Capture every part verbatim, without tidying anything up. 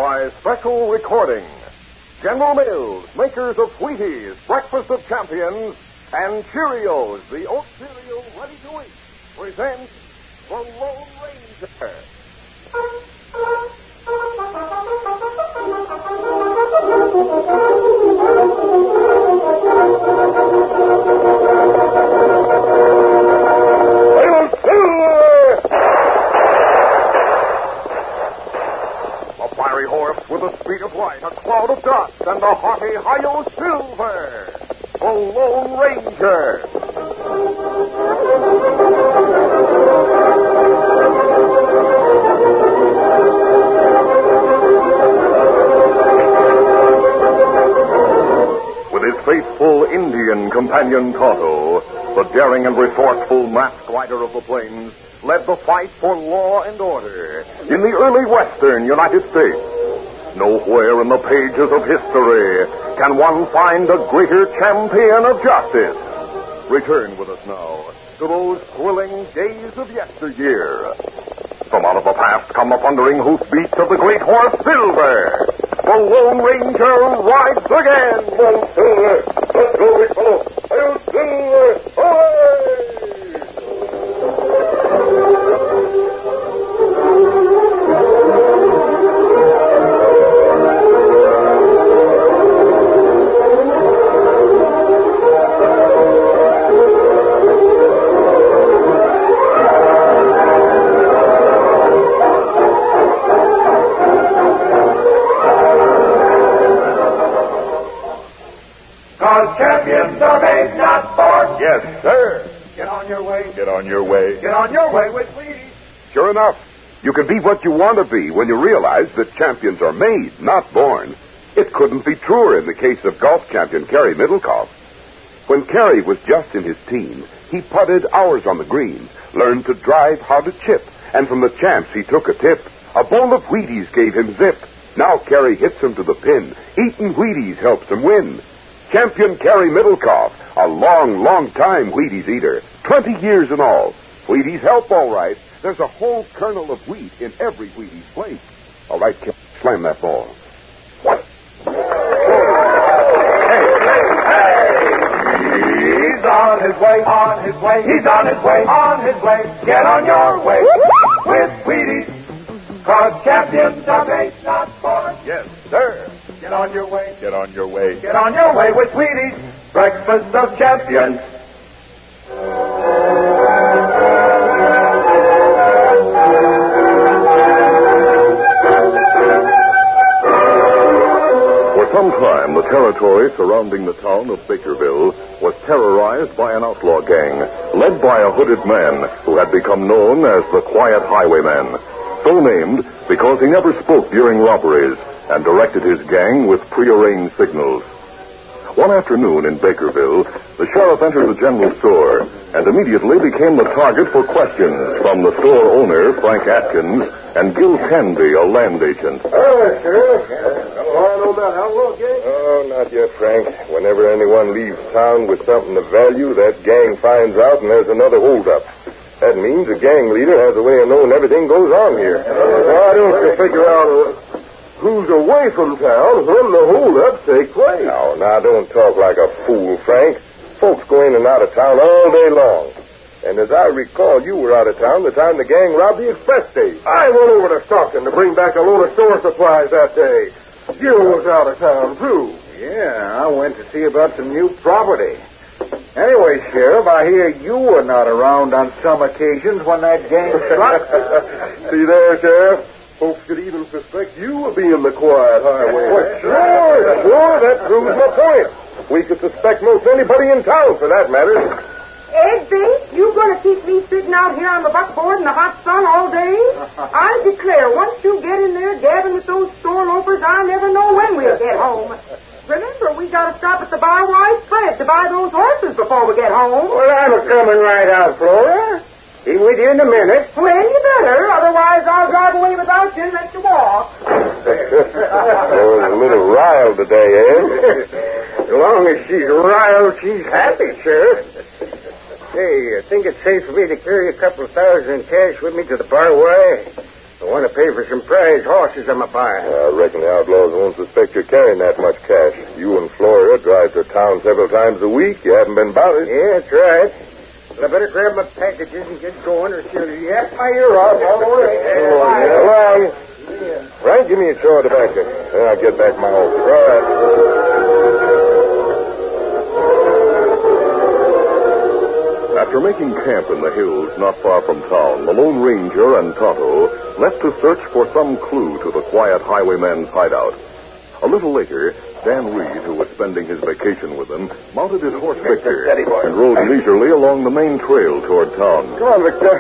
by special recording. General Mills, makers of Wheaties, Breakfast of Champions, and Cheerios, the oat cereal ready to eat, presents The Lone Ranger. A fiery horse with the speed of light, a cloud of dust, and the hearty Hi-Yo Silver, the Lone Ranger. With his faithful Indian companion Tonto, the daring and resourceful masked rider of the plains led the fight for law and order in the early western United States. Nowhere in the pages of history can one find a greater champion of justice. Return with us now to those thrilling days of yesteryear. From out of the past come the thundering hoofbeats of the great horse Silver. The Lone Ranger rides again. Come, Silver. Let's go, big fellow. Hail, Silver. Away! Champions are made, not born. Yes, sir. Get on your way. Get on your way. Get on your way with Wheaties. Sure enough, you can be what you want to be when you realize that champions are made, not born. It couldn't be truer in the case of golf champion Kerry Middlecoff. When Kerry was just in his teens, he putted hours on the greens, learned to drive how to chip, and from the champs he took a tip. A bowl of Wheaties gave him zip. Now Kerry hits him to the pin. Eating Wheaties helps him win. Champion Kerry Middlecoff, a long, long time Wheaties eater. Twenty years in all. Wheaties help all right. There's a whole kernel of wheat in every Wheaties plate. All right, Kerry, slam that ball. What? He's on his way, on his way, he's on his way, on his way. Get on your way with Wheaties. Cause champions are made, not born. Yes, sir. Get on your way. Get on your way. Get on your way with Wheaties. Breakfast of Champions. For some time, the territory surrounding the town of Bakerville was terrorized by an outlaw gang, led by a hooded man who had become known as the Quiet Highwayman. So named because he never spoke during robberies and directed his gang with prearranged signals. One afternoon in Bakerville, the sheriff entered the general store and immediately became the target for questions from the store owner, Frank Atkins, and Gil Canby, a land agent. Oh, Sheriff. I know about outlaw gang? Oh, not yet, Frank. Whenever anyone leaves town with something of value, that gang finds out and there's another holdup. That means the gang leader has a way of knowing everything goes on here. Why don't you figure out uh, who's away from town when the holdup take place? Now, now, don't talk like a fool, Frank. Folks go in and out of town all day long. And as I recall, you were out of town the time the gang robbed the express stage. I went over to Stockton to bring back a load of store supplies that day. Gil was out of town, too. Yeah, I went to see about some new property. Anyway, Sheriff, I hear you were not around on some occasions when that gang struck. See there, Sheriff? Folks could even suspect you of being the Quiet Highway. Well, sure, sure, that proves my point. We could suspect most anybody in town, for that matter. Ed Bates, you going to keep me sitting out here on the buckboard in the hot sun all day? I declare, once you get in there gabbing with those store loafers, I never know when we'll get home. Remember, we got to stop at the Bar Y Spread to buy those horses before we get home. Well, I'm coming right out, Flora. Be with you in a minute. Well, you better. Otherwise, I'll drive away without you and let you walk. Oh, a little riled today, Ed. As long as she's riled, she's happy, Sheriff. Hey, I think it's safe for me to carry a couple of thousand in cash with me to the Bar Y. I want to pay for some prize horses I'm a buying. I reckon the outlaws won't suspect you're carrying that much cash. You and Flora drive to town several times a week. You haven't been bothered. Yeah, that's right. Well, I better grab my packages and get going, or she'll yap my ear off all the way. Oh, yeah. Along. Frank, give me a drawer of tobacco. Then I'll get back to my horse. All right. After making camp in the hills not far from town, the Lone Ranger and Tonto left to search for some clue to the quiet highwayman's hideout. A little later, Dan Reed, who was spending his vacation with them, mounted his horse Victor and rode leisurely along the main trail toward town. Come on, Victor.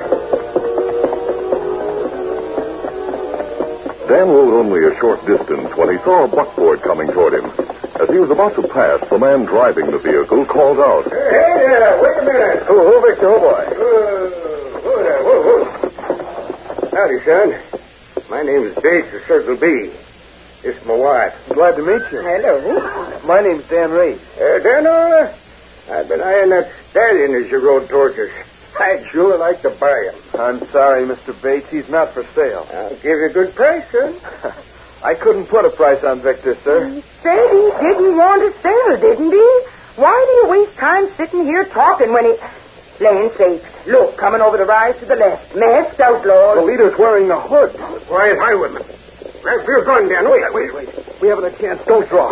Dan rode only a short distance when he saw a buckboard coming toward him. As he was about to pass, the man driving the vehicle called out. Hey, there, wait a minute. Who, who, Victor? Oh, boy. Uh, who there? Who, who? Howdy, son. My name is Bates of Circle B. This is my wife. Glad to meet you. Hello. My name's Dan Reed. Uh, Dan, uh, I've been eyeing that stallion as you rode towards us. I'd sure like to buy him. I'm sorry, Mister Bates. He's not for sale. I'll give you a good price, son. I couldn't put a price on Victor, sir. He said he didn't want to sell, didn't he? Why do you waste time sitting here talking when he... Land sakes, look, coming over the rise to the left. Masked outlaws. The leader's wearing a hood. Quiet highwayman. Grab your gun, Dan. Wait, wait, wait. We haven't a chance. Don't draw.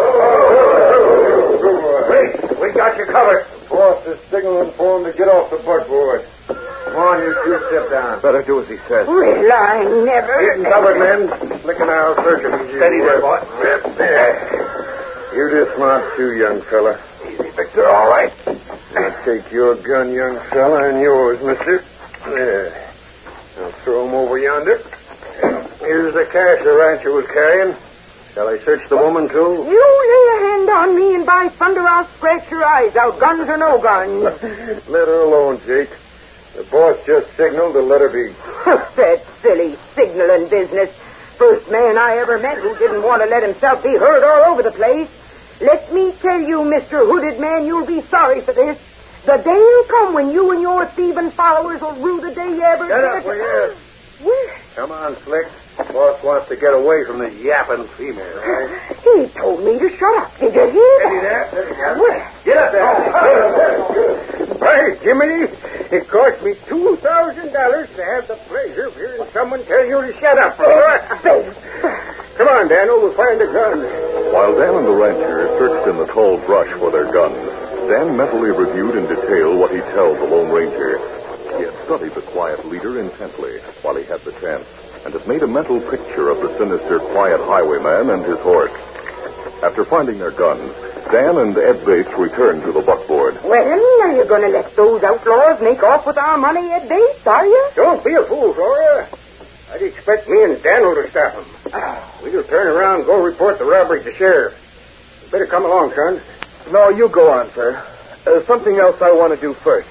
Wait, we got you covered. Boss is signaling for him to get off the buckboard. Come on, you two step down. Better do as he says. Well, I never... Getting covered, men. Flicking our search of you. Steady there, boy. There. You dismount too, young fella. Easy, Victor. All right. Now take your gun, young fella, and yours, mister. There. I'll throw him over yonder. Here's the cash the rancher was carrying. Shall I search the woman, too? You lay a hand on me, and by thunder, I'll scratch your eyes out, guns or no guns. Let her alone, Jake. The boss just signaled to let her be. That silly signaling business. First man I ever met who didn't want to let himself be heard all over the place. Let me tell you, Mister Hooded Man, you'll be sorry for this. The day will come when you and your thieving followers will rue the day you ever... Shut up, will you? Well, Come on, Slick. Boss wants to get away from the yapping female, right? he told me to shut up. Did you hear Steady that? there. There you go. Well, Get up there. Hey, Jiminy, it cost me two thousand dollars to have the pleasure of hearing someone tell you to shut up. Come on, Daniel, we'll find a gun. While Dan and the rancher searched in the tall brush for their guns, Dan mentally reviewed in detail what he told the Lone Ranger. He had studied the quiet leader intently while he had the chance, and had made a mental picture of the sinister, quiet highwayman and his horse. After finding their guns, Dan and Ed Bates returned to the buckboard. well, are you going to let those outlaws make off with our money, Ed Bates, are you? Don't be a fool, Flora. I'd expect me and Daniel to stop him. We'll turn around and go report the robbery to sheriff. You better come along, son. No, you go on, sir. Uh, something else I want to do first.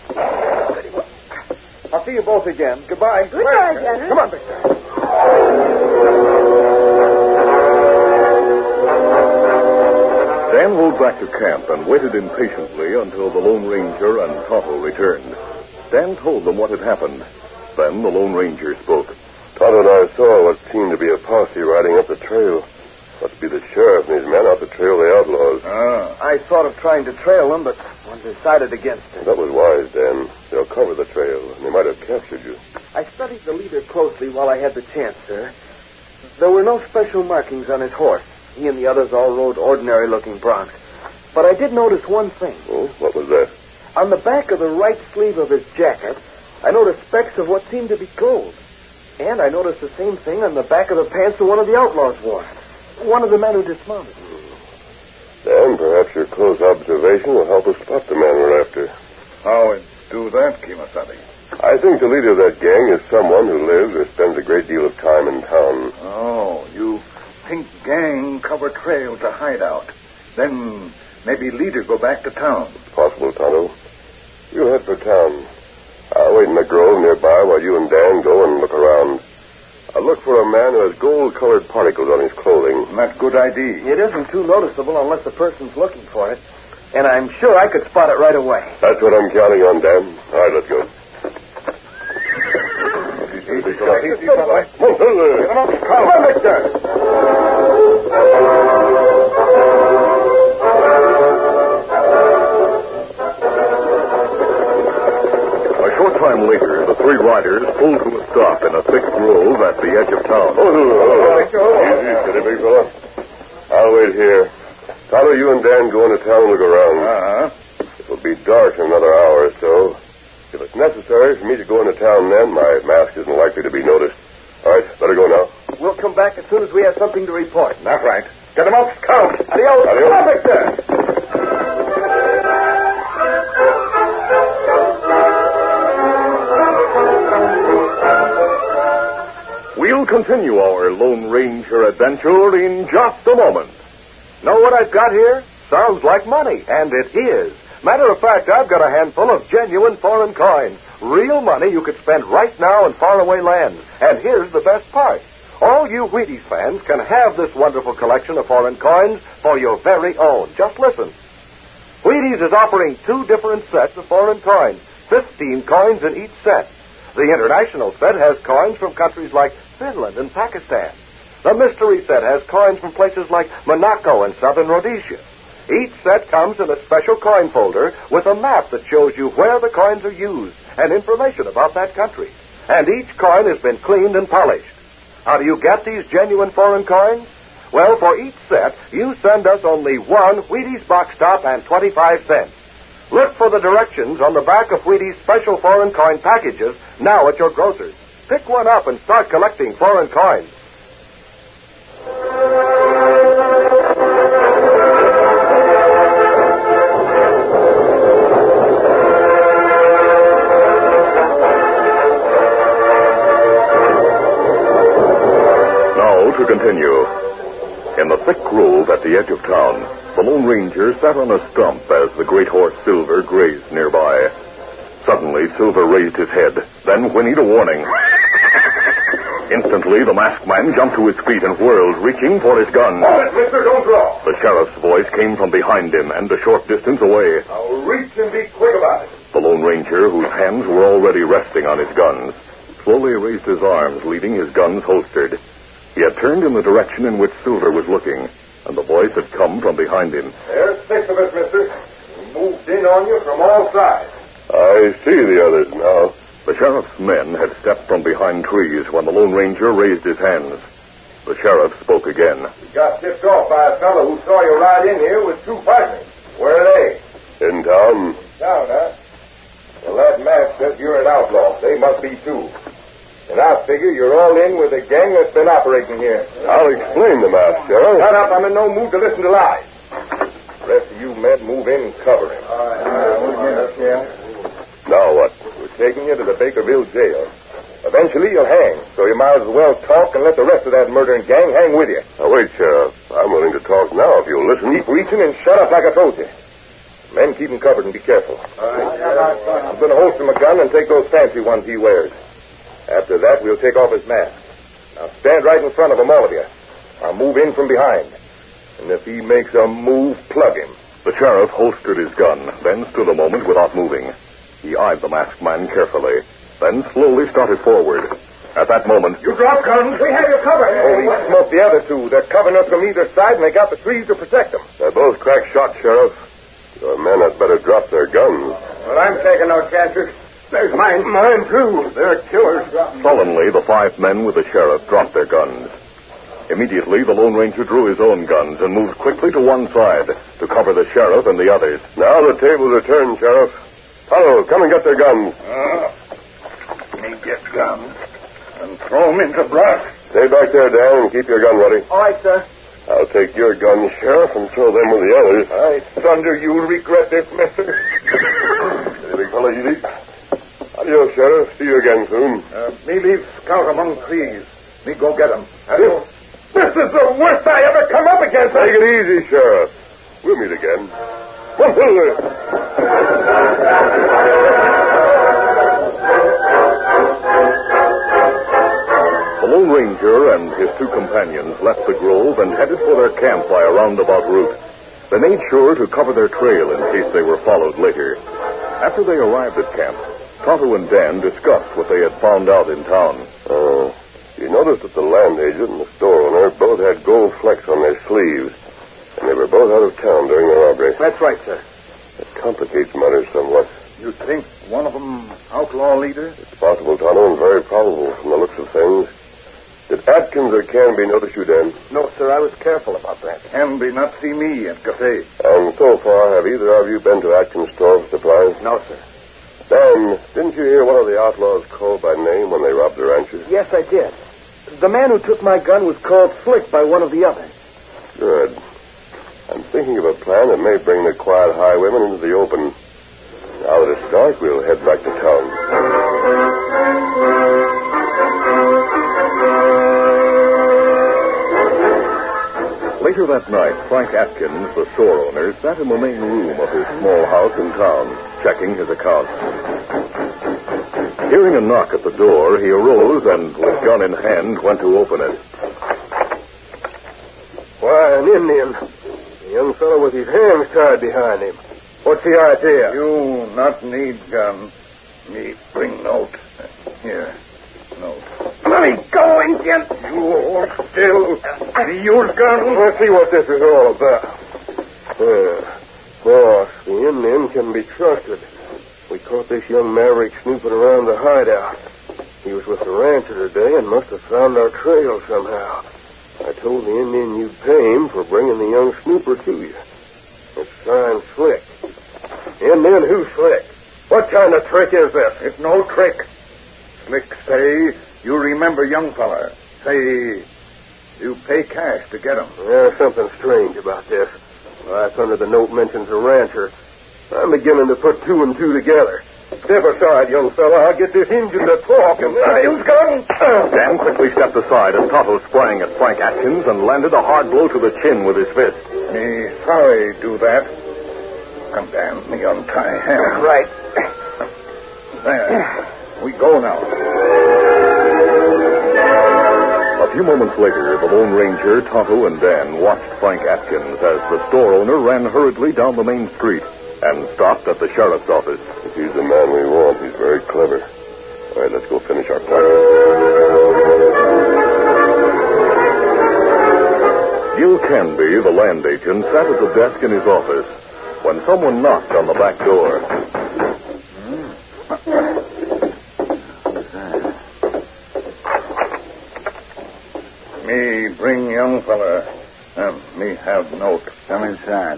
I'll see you both again. Goodbye. Goodbye, Dennis. Come on, Victor. Dan rode back to camp and waited impatiently until the Lone Ranger and Tonto returned. Dan told them what had happened. Then the Lone Ranger spoke. Todd and I saw what seemed to be a posse riding up the trail. Must be the sheriff and his men out to trail the outlaws. Ah. I thought of trying to trail them, but decided against it. That was wise, Dan. They'll cover the trail, and they might have captured you. I studied the leader closely while I had the chance, sir. There were no special markings on his horse. He and the others all rode ordinary-looking broncs. But I did notice one thing. Oh, what was that? On the back of the right sleeve of his jacket, I noticed specks of what seemed to be gold. And I noticed the same thing on the back of the pants that one of the outlaws wore. One of the men who dismounted. Dan, perhaps your close observation will help us spot the man we're after. How would do that, Kimasabi? I think the leader of that gang is someone who lives or spends a great deal of time in town. Oh, you think gang cover trail to hide out. Then maybe leader go back to town. Possible, Tonto. You head for town. I'll wait in the grove nearby while you and Dan go and look around. I'll look for a man who has gold-colored particles on his clothing. Not good idea. It isn't too noticeable unless the person's looking for it. And I'm sure I could spot it right away. That's what I'm counting on, Dan. All right, let's go. Easy, easy, easy, Come on, Get him up. Come on, Victor. A short time later, the three riders pulled to a stop in a thick grove at the edge of town. Oh, easy, steady, big fella. I'll wait here. Tonto, you and Dan go into town and look around. Uh-huh. It'll be dark in another hour or so. If it's necessary for me to go into town then, my mask isn't likely to be noticed. All right, better go now. We'll come back as soon as we have something to report. That's right. Get them up, Scout. Adios. Adios. Come on, Victor. We'll continue our Lone Ranger adventure in just a moment. Know what I've got here? Sounds like money, and it is. Matter of fact, I've got a handful of genuine foreign coins. Real money you could spend right now in faraway lands. And here's the best part. All you Wheaties fans can have this wonderful collection of foreign coins for your very own. Just listen. Wheaties is offering two different sets of foreign coins, fifteen coins in each set. The international set has coins from countries like Finland and Pakistan. The mystery set has coins from places like Monaco and southern Rhodesia. Each set comes in a special coin folder with a map that shows you where the coins are used and information about that country. And each coin has been cleaned and polished. How do you get these genuine foreign coins? Well, for each set, you send us only one Wheaties box top and twenty-five cents. Look for the directions on the back of Wheaties special foreign coin packages now at your grocer's. Pick one up and start collecting foreign coins. Now to continue. In the thick grove at the edge of town, the Lone Ranger sat on a stump as the great horse Silver grazed nearby. Suddenly, Silver raised his head, then whinnied a warning. Instantly, the masked man jumped to his feet and whirled, reaching for his gun. Hold it, mister. Don't draw. The sheriff's voice came from behind him and a short distance away. Now reach and be quick about it. The Lone Ranger, whose hands were already resting on his guns, slowly raised his arms, leaving his guns holstered. He had turned in the direction in which Silver was looking, and the voice had come from behind him. There's six of us, mister. We moved in on you from all sides. I see the others now. The sheriff's men had stepped from behind trees when the Lone Ranger raised his hands. The sheriff spoke again. We got tipped off by a fellow who saw you ride in here with two partners. Where are they? In town. Town, huh? Well, that mask says you're an outlaw. They must be too. And I figure you're all in with a gang that's been operating here. I'll explain the mask, Sheriff. Shut up. I'm in no mood to listen to lies. The rest of you men move in and cover him. All right, all right. We'll get up, Sheriff. Now what? We're taking you to the Bakerville jail. Eventually you'll hang, so you might as well talk and let the rest of that murdering gang hang with you. Now wait, Sheriff. I'm willing to talk now if you'll listen. Keep reaching and shut up like I told you. Men, keep him covered and be careful. All right. I'm going to holster my gun and take those fancy ones he wears. After that, we'll take off his mask. Now stand right in front of him, all of you. I'll move in from behind. And if he makes a move, plug him. The sheriff holstered his gun, then stood a moment without moving. He eyed the masked man carefully, then slowly started forward. At that moment... You drop guns. We have you covered. Oh, we smoked the other two. They're covering us from either side, and they got the trees to protect them. They're both crack shots, Sheriff. Your men had better drop their guns. Well, I'm taking no chances. There's mine. Mine, too. They're killers. Sullenly, the five men with the sheriff dropped their guns. Immediately, the Lone Ranger drew his own guns and moved quickly to one side to cover the sheriff and the others. Now the tables are turned, Sheriff. Hello, come and get their guns. Uh, me get guns and throw them into brush. Stay back there, Dan, and keep your gun ready. All right, sir. I'll take your gun, Sheriff, and throw them with the others. I thunder you'll regret this, mister. Hey, big fella, easy. Adios, Sheriff. See you again soon. Uh, me leave Scout among trees. Me go get him. Adios. This is the worst I ever come up against. Take it easy, Sheriff. We'll meet again. The Lone Ranger and his two companions left the grove and headed for their camp by a roundabout route. They made sure to cover their trail in case they were followed later. After they arrived at camp, Tonto and Dan discussed what they had found out in town. Oh, You noticed that the land agent and the store owner both had gold flecks on their sleeves, and they were both out of town during the robbery. That's right, sir. It complicates matters somewhat. You think one of them outlaw leader? It's possible, Tonto, and very probable from the looks of things. Did Atkins or Canby notice you, Dan? No, sir. I was careful about that. Canby not see me at cafe. And so far, have either of you been to Atkins' store for supplies? No, sir. Dan, didn't you hear one of the outlaws called by name when they robbed the rancher? Yes, I did. The man who took my gun was called Slick by one of the others. Good. I'm thinking of a plan that may bring the quiet highwaymen into the open. Now that it's dark, we'll head back to town. Later that night, Frank Atkins, the store owner, sat in the main room of his small house in town, checking his accounts. Hearing a knock at the door, he arose and, with gun in hand, went to open it. Why, an Indian. A young fellow with his hands tied behind him. What's the idea? You not need gun. Me bring note. Here, note. Let me go, Indian. You hold still. See your gun. Let's see what this is all about. Uh, boss, the Indian can be trusted. We caught this young maverick snooping around the hideout. He was with the rancher today and must have found our trail somehow. I told the Indian you'd pay him for bringing the young snooper to you. It's signed Slick. Indian, who's Slick? What kind of trick is this? It's no trick. Slick say you remember young fella. Say you pay cash to get him. There's something strange about this. Right under the note mentions a rancher. I'm beginning to put two and two together. Step aside, young fella. I'll get this Indian to talk. And use gun. Dan quickly stepped aside as Tonto sprang at Frank Atkins and landed a hard blow to the chin with his fist. Me sorry do that. Come down, me untie him. Right. There. We go now. A few moments later, the Lone Ranger, Tonto, and Dan watched Frank Atkins as the store owner ran hurriedly down the main street and stopped at the sheriff's office. If he's the man we want, he's very clever. All right, let's go finish our plan. Gil Canby, the land agent, sat at the desk in his office when someone knocked on the back door. Me bring young fella. Um, me have note. Come inside.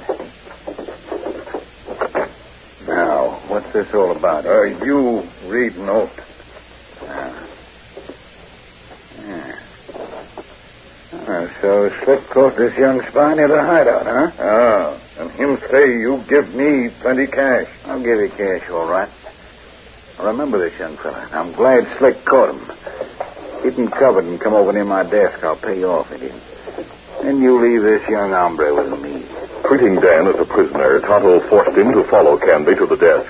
Now, what's this all about? Uh, you read note. Uh, yeah. Uh, so Slick caught this young spy near the hideout, huh? Ah, and him say you give me plenty cash. I'll give you cash, all right. Remember this young fella. I'm glad Slick caught him. Keep him covered and come over near my desk. I'll pay you off, Indian. Then you leave this young hombre with me. Treating Dan as a prisoner, Tonto forced him to follow Canby to the desk.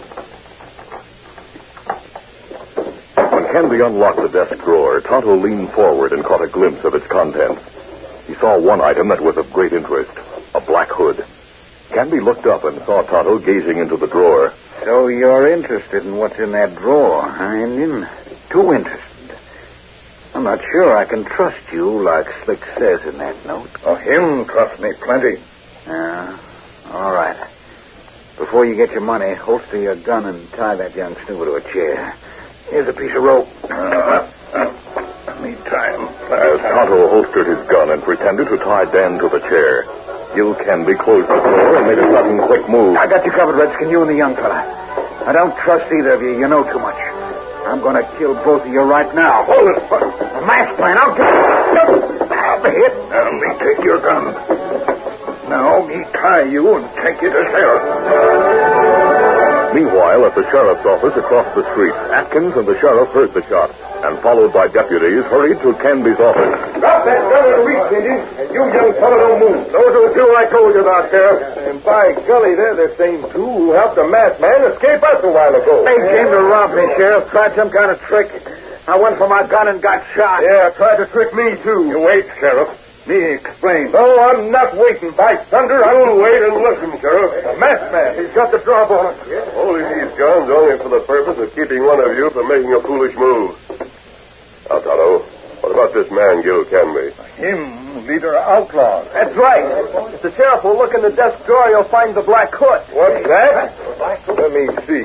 When Canby unlocked the desk drawer, Tonto leaned forward and caught a glimpse of its contents. He saw one item that was of great interest, a black hood. Canby looked up and saw Tonto gazing into the drawer. So you're interested in what's in that drawer, huh, Indian? Too interested. I'm not sure I can trust you like Slick says in that note. Oh, him trust me plenty. Yeah, all right. Before you get your money, holster your gun and tie that young snooper to a chair. Here's a piece of rope. Uh, uh, me tie him. As Tonto holstered his gun and pretended to tie Dan to the chair, Gil Canby closed the door and made a sudden quick move. I got you covered, Redskin, you and the young fella. I don't trust either of you. You know too much. I'm going to kill both of you right now. Hold it. A mass plan. I'll get it. I'll be hit. Now, me take your gun. Now, me tie you and take you to sheriff. Meanwhile, at the sheriff's office across the street, Atkins and the sheriff heard the shot and, followed by deputies, hurried to Canby's office. Drop that gun in the reach, Indian, and you young fellow don't move. Those are the two I told you about, Sheriff. And by golly, they're the same two who helped the masked man escape us a while ago. They came to rob me, Sheriff. Tried some kind of trick. I went for my gun and got shot. Yeah, tried to trick me, too. You wait, Sheriff. Me explain. No, I'm not waiting. By thunder, I will wait and listen, Sheriff. The masked man, he's got the drop on us. Yeah. Holding these guns only for the purpose of keeping one of you from making a foolish move. Now, Tonto, What about this man, Gil Canby? Him, leader of outlaws. That's right. If the sheriff will look in the desk drawer, you'll find the black hood. What's that? Let me see.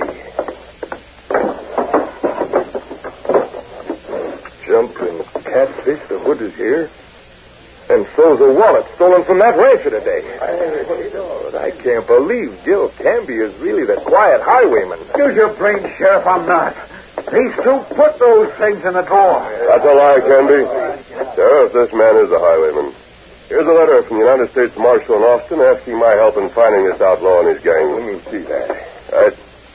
Jumping catfish, the hood is here. And so's a wallet stolen from that rancher today. But I can't believe Gil Canby is really the quiet highwayman. Use your brains, Sheriff, I'm not. These two put those things in the drawer. That's a lie, Canby. Sheriff, this man is the highwayman. Here's a letter from the United States Marshal in Austin asking my help in finding this outlaw and his gang. Let me see that. Right.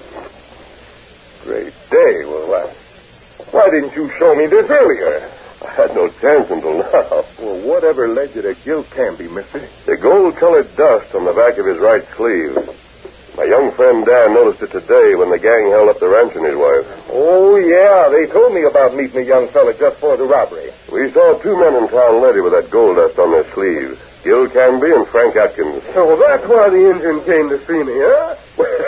Great day. Well, why, why didn't you show me this earlier? I had no chance until now. Well, whatever led you to Gil Canby, mister? The gold-colored dust on the back of his right sleeve. My young friend Dan noticed it today when the gang held up the ranch and his wife. Oh, yeah. They told me about meeting a young fella just for the robbery. We saw two men in town lately with that gold dust on their sleeves. Gil Canby and Frank Atkins. So that's why the Indian came to see me, huh?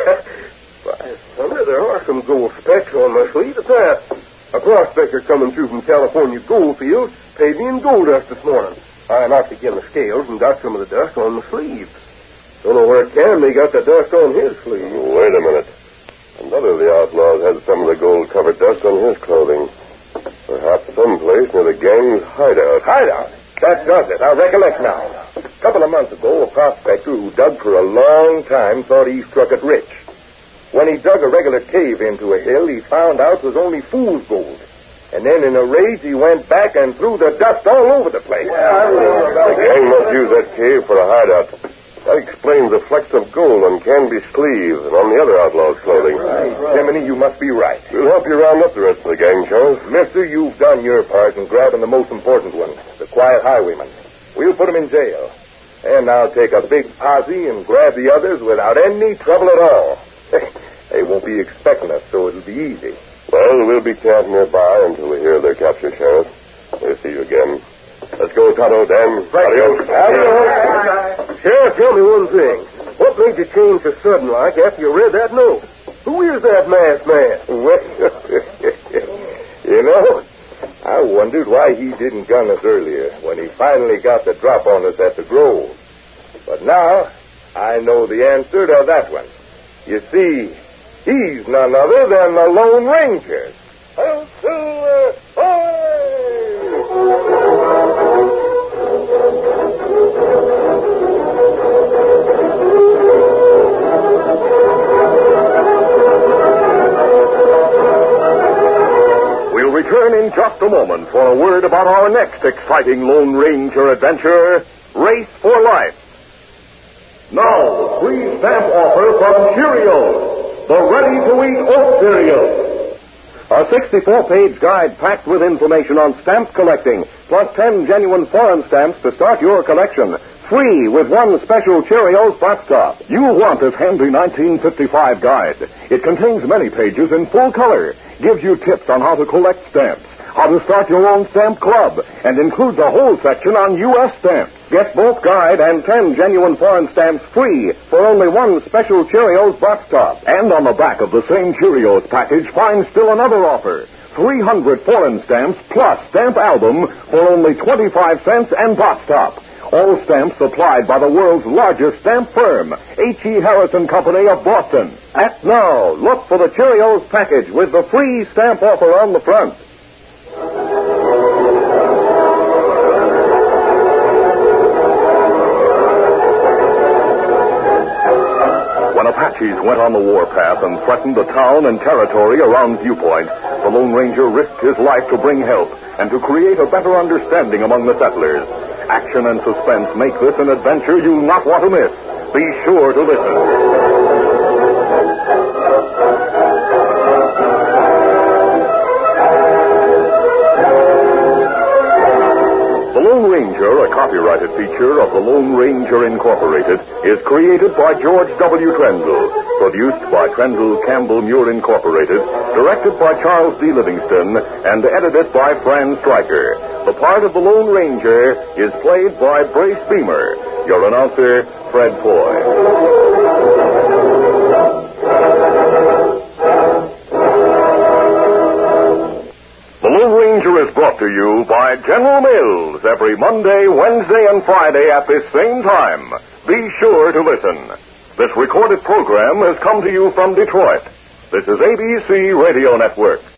By thunder, there are some gold specks on my sleeve at that. A prospector coming through from California gold fields paid me in gold dust this morning. I knocked again the scales and got some of the dust on the sleeves. Don't know where Canby got the dust on his sleeve. Wait a minute. Another of the outlaws had some of the gold-covered dust on his clothing. Perhaps someplace near the gang's hideout. Hideout? That does it. I recollect now. A couple of months ago, a prospector who dug for a long time thought he struck it rich. When he dug a regular cave into a hill, he found out it was only fool's gold. And then in a rage, he went back and threw the dust all over the place. Yeah, the gang must use that cave for a hideout. That explains the flecks of gold on Canby's sleeve and on the other outlaw's clothing. Right. Jiminy, you must be right. We'll help you round up the rest of the gang, Charles. Mister, you've done your part in grabbing the most important one, the quiet highwayman. We'll put him in jail. And now take a big posse and grab the others without any trouble at all. They won't be expecting us, so it'll be easy. Well, we'll be camped nearby until we hear their capture, Sheriff. We'll see you again. Let's go, Tonto, Dan. Adios. Adios. Sheriff, tell me one thing. What made you change so sudden like after you read that note? Who is that masked man? Well, you know, I wondered why he didn't gun us earlier when he finally got the drop on us at the Grove. But now, I know the answer to that one. You see, he's none other than the Lone Ranger. Hail Silver! We'll return in just a moment for a word about our next exciting Lone Ranger adventure, Race for Life. Now, free stamp offer from Cheerios, the ready-to-eat oat cereal. A sixty-four page guide packed with information on stamp collecting, plus ten genuine foreign stamps to start your collection. Free with one special Cheerios box top. You'll want this handy nineteen fifty-five guide. It contains many pages in full color, gives you tips on how to collect stamps, how to start your own stamp club, and includes a whole section on U S stamps. Get both guide and ten genuine foreign stamps free for only one special Cheerios box top. And on the back of the same Cheerios package, find still another offer. three hundred foreign stamps plus stamp album for only twenty-five cents and box top. All stamps supplied by the world's largest stamp firm, H E. Harris and Company of Boston. Act now. Look for the Cheerios package with the free stamp offer on the front. When Apaches went on the warpath and threatened the town and territory around Viewpoint, the Lone Ranger risked his life to bring help and to create a better understanding among the settlers. Action and suspense make this an adventure you'll not want to miss. Be sure to listen. The Lone Ranger, a copyrighted feature of the Lone Ranger Incorporated, is created by George W. Trendle, produced by Trendle Campbell Muir Incorporated, directed by Charles D. Livingston, and edited by Fran Stryker. The part of the Lone Ranger is played by Brace Beamer. Your announcer, Fred Foy. The Lone Ranger is brought brought to you by General Mills every Monday, Wednesday, and Friday at this same time. Be sure to listen. This recorded program has come to you from Detroit. This is A B C Radio Network.